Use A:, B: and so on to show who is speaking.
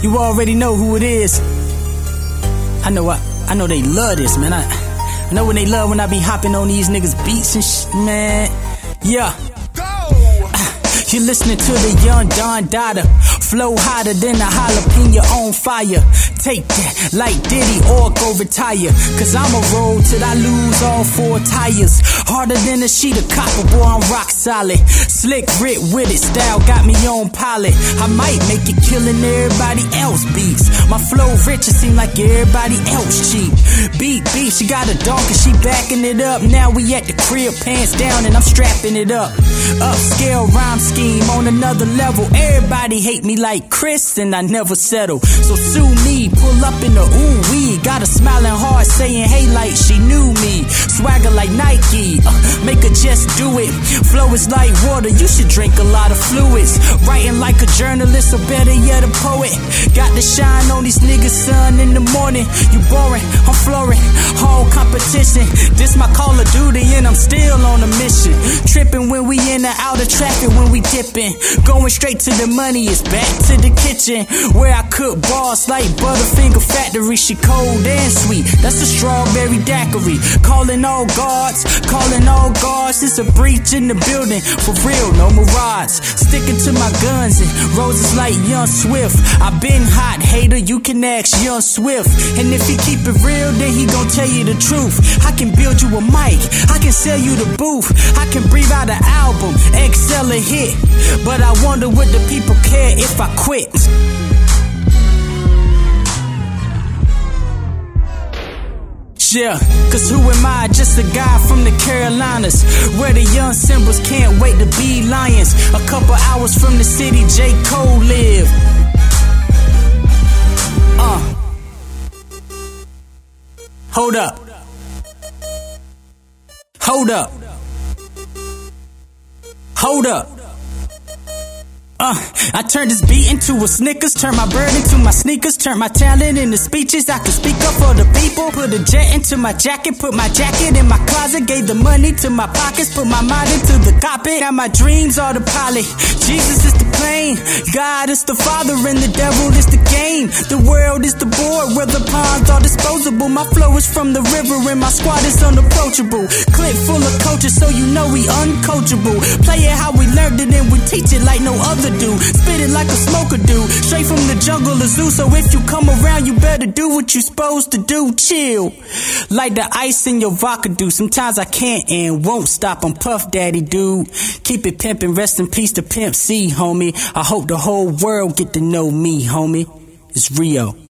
A: You already know who it is. I know they love this, man. I know when they love when I be hopping on these niggas beats and shit, man. Yeah. You're listening to the Young Don Dada. Flow hotter than a jalapeno on fire. Take that like Diddy or go retire. Cause I'ma roll till I lose all 4 tires. Harder than a sheet of copper, boy, I'm rock solid. Slick Rick with it, style got me on pilot. I might make it killing everybody else beats. My flow rich, it seem like everybody else cheap. Beat, she got a dog and she backing it up. Now we at the crib, pants down and I'm strapping it up. Upscale rhyme scheme on another level. Everybody hate me like Chris and I never settle. So sue me, pull up in the ooh-wee. Got her smiling hard saying hey like she knew me. Swagger like Nike, make her just do it. Flow is like water, you should drink a lot of fluids. Writing like a journalist or better yet a poet. Got the shine on these niggas, son, in the morning. You boring, I'm flooring, whole competition. This my Call of Duty and I'm still on a mission. Tripping when we in and out of traffic when we dipping. Going straight to the money, it's back to the kitchen where I cook bars like Butterfinger Factory. She cold and sweet, that's a strawberry daiquiri. Calling all guards, it's a breach in the building. For real, no mirage. Sticking to my guns and roses like Young Swift. I been hot, hater, you can ask Young Swift. And if he keep it real, then he gon' tell you the truth. I can build you a mic, I can sell you the booth. I can breathe out an album, excel a hit. But I wonder would the people care if I quit? Yeah, cause who am I? Just a guy from the Carolinas, where the young Simbas can't wait to be lions. A couple hours from the city J. Cole live. Hold up. Hold up. Hold up. I turned this beat into a Snickers, turn my bird into my sneakers, turn my talent into speeches. I can speak up for the people, put a jet into my jacket, put my jacket in my closet, gave the money to my pockets, put my mind into the cockpit. Now my dreams are the pilot, Jesus is the plane, God is the father and the devil is the game. The world is the board where the pawns are disposable. My flow is from the river and my squad is unapproachable. Clip full of coaches so you know we uncoachable. Play it how we learned it and we teach it like no other do. Spit it like a smoker do. Straight from the jungle of zoo. So if you come around, you better do what you supposed to do. Chill. Like the ice in your vodka do. Sometimes I can't and won't stop. I'm Puff Daddy, dude. Keep it pimpin'. Rest in peace to Pimp C, homie. I hope the whole world get to know me, homie. It's Rio.